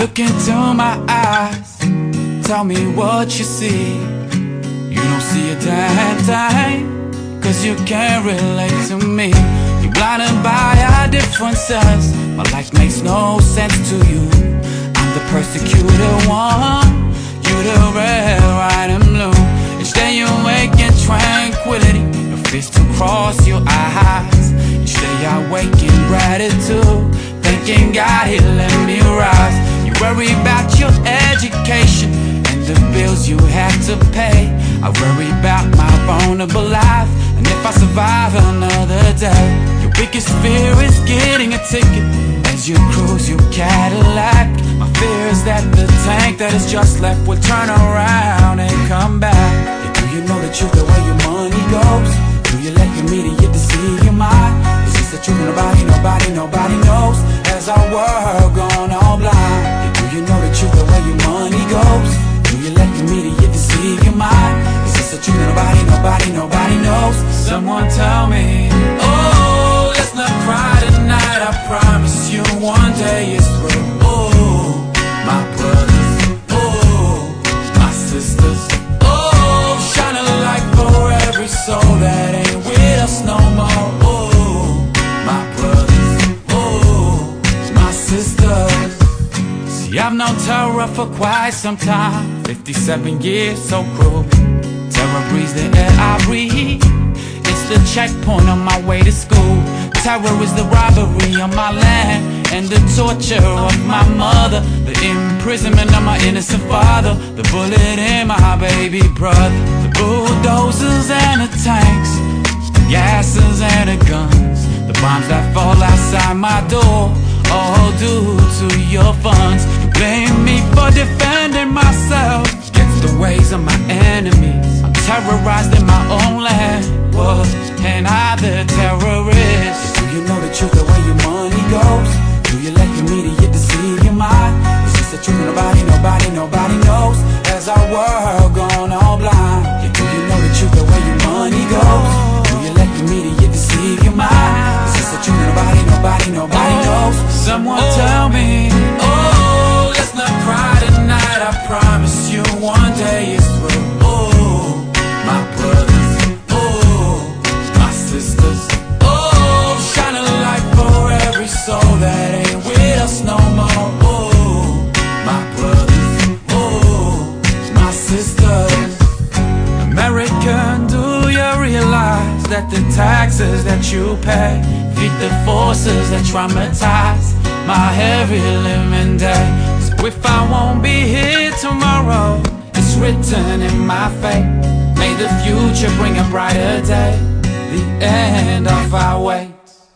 Look into my eyes, tell me what you see. You don't see a damn thing, cause you can't relate to me. You're blinded by our differences, my life makes no sense to you. I'm the persecuted one, you the red, white and blue. Each day you wake in tranquility, your fist to cross your eyes. Each day I wake in gratitude, thanking God he let me rise. You worry about your education and the bills you have to pay. I worry about my vulnerable life and if I survive another day. Your biggest fear is getting a ticket as you cruise your Cadillac. My fear is that the tank that is just left will turn around and come back. Yeah, do you know the truth the way your money goes? Do you let your media deceive your mind? Is this the truth nobody knows? Has our world gone all blind? Yeah, do you know the truth the way your money goes? Do you let your media deceive your mind? Is this the truth nobody knows? Someone tell me. Oh, let's not cry tonight, I promise you one day it's through. Oh, my brothers, oh, my sisters, oh, shine a light for every soul that ain't with us no more. Oh, my brothers, oh, my sisters. See, I've known terror for quite some time, 57 years so cruel. Terror breathes the air I breathe. It's the checkpoint on my way to school. Terror is the robbery on my land and the torture of my mother, the imprisonment of my innocent father, the bullet in my baby brother, the bulldozers and the tanks, the gases and the guns, the bombs that fall outside my door, all due to your funds. You blame me for defending myself against the ways of my enemies. I'm terrorized in my own land. What? And I the terrorist? Do you know the truth the way your money goes? Do you let your media deceive your mind? Is this the truth nobody knows? Has our world gone all blind? Yeah, do you know the truth the way your money goes? Do you let your media deceive your mind? Is this the truth nobody knows? Someone tell me. Oh, let's not cry tonight, I promise you one day it's through. Oh, my brothers, oh, my sisters, oh, shine a light for every soul that ain't with us no more. Oh, my brothers, oh, my sisters. American, do you realize that the taxes that you pay feed the forces that traumatize my every living day? So if I won't be here tomorrow, it's written in my fate. May the future bring a brighter day, the end of our wait.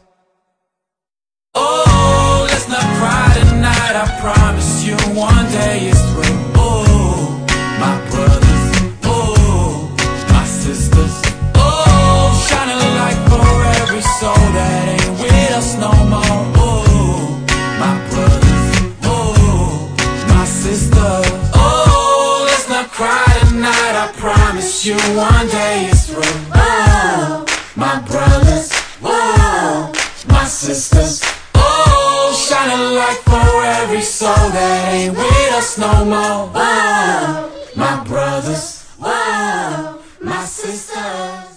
Oh, let's not cry tonight, I promise you one day it's through. Oh, my brothers, oh, my sisters, oh, shine a light for every soul that ain't with us no more. Oh, my brothers, oh, my sisters, oh, let's not cry tonight, I promise you one day it's through. Oh, my brothers, oh, my sisters, oh, shine a light for every soul that ain't with us no more. Oh, my brothers, oh, my sisters.